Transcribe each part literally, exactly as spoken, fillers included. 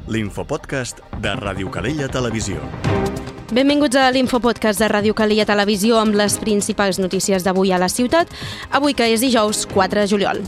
l'infopodcast de Ràdio Calella Televisió. Benvinguts a l'Infopodcast de Ràdio Calella Televisió amb les principals notícies d'avui a la ciutat, avui que és dijous quatre de juliol.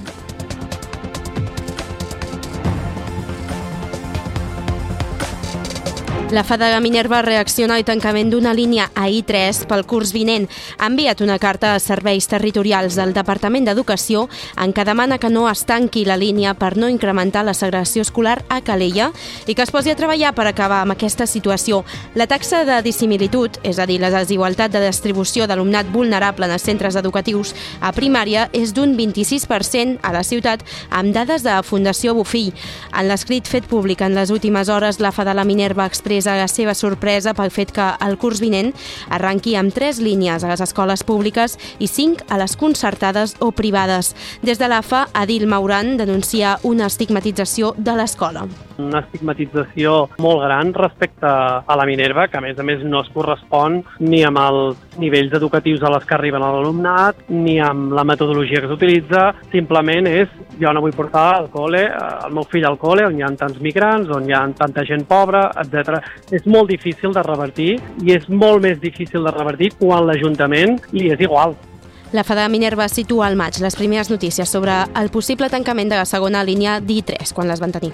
La Fadega Minerva reacciona al tancament d'una línia a I tres pel curs vinent. Ha enviat una carta a serveis territorials del Departament d'Educació en què demana que no es tanqui la línia per no incrementar la segregació escolar a Calella i que es posi a treballar per acabar amb aquesta situació. La taxa de dissimilitud, és a dir, la desigualtat de distribució d'alumnat vulnerable en els centres educatius a primària, és d'un vint-i-sis per cent a la ciutat, amb dades de Fundació Bofill. En l'escrit fet públic en les últimes hores, la Fadega Minerva expressa a la seva sorpresa pel fet que el curs vinent arranqui amb tres línies a les escoles públiques i cinc a les concertades o privades. Des de l'A F A, Adil Mauran denuncia una estigmatització de l'escola. Una estigmatització molt gran respecte a la Minerva, que a més a més no es correspon ni amb els nivells educatius a les que arriben a l'alumnat, ni amb la metodologia que s'utilitza. Simplement és, jo no vull portar al col·le, el meu fill al col·le, on hi ha tants migrants, on hi ha tanta gent pobra, etcètera. És molt difícil de revertir i és molt més difícil de revertir quan l'Ajuntament li és igual. La Fadega Minerva situa al maig les primeres notícies sobre el possible tancament de la segona línia d'I tres, quan les van tenir.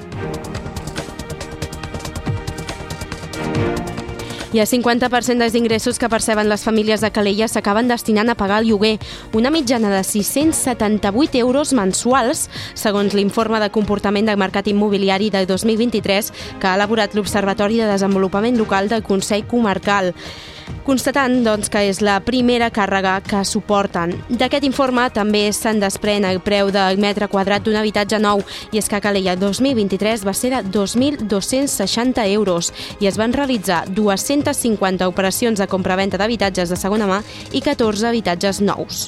I el cinquanta per cent dels ingressos que perceben les famílies de Calella s'acaben destinant a pagar el lloguer, una mitjana de sis-cents setanta-vuit euros mensuals, segons l'informe de comportament del mercat immobiliari del dos mil vint-i-tres que ha elaborat l'Observatori de Desenvolupament Local del Consell Comarcal. Constatant, doncs, que és la primera càrrega que suporten. D'aquest informe també se'n desprèn el preu del metre quadrat d'un habitatge nou, i és que a Calella dos mil vint-i-tres va ser de dos mil dos-cents seixanta euros i es van realitzar dues-centes cinquanta operacions de compravenda d'habitatges de segona mà i catorze habitatges nous.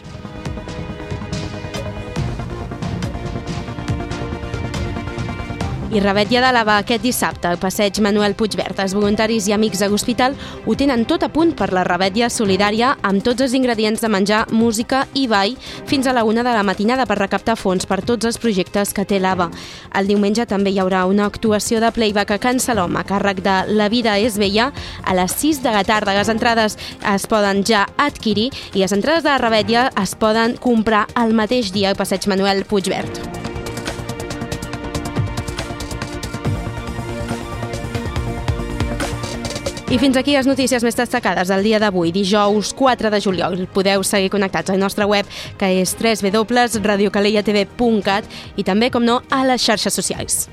I revetlla de lava aquest dissabte al passeig Manuel Puigverd. Els voluntaris i amics de l'hospital ho tenen tot a punt per la revetlla solidària amb tots els ingredients de menjar, música i ball fins a la una de la matinada per recaptar fons per tots els projectes que té lava. El diumenge també hi haurà una actuació de playback a Can Salom a càrrec de La Vida és Bella a les sis de la tarda. Les entrades es poden ja adquirir i les entrades de la revetlla es poden comprar el mateix dia al passeig Manuel Puigverd. I fins aquí les notícies més destacades del dia d'avui, dijous quatre de juliol. Podeu seguir connectats al nostre web, que és w w w punt radio calella t v punt cat i també, com no, a les xarxes socials.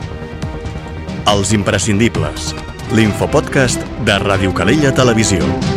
Els imprescindibles. L'infopodcast de Ràdio Calella Televisió.